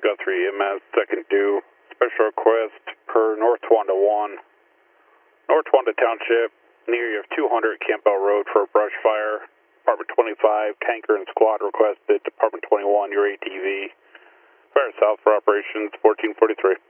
Guthrie EMS, second due. Special request per North Wanda 1. North Wanda Township, near 200 Campbell Road for a brush fire. Department 25, tanker and squad requested. Department 21, your ATV. Fire south for operations 1443.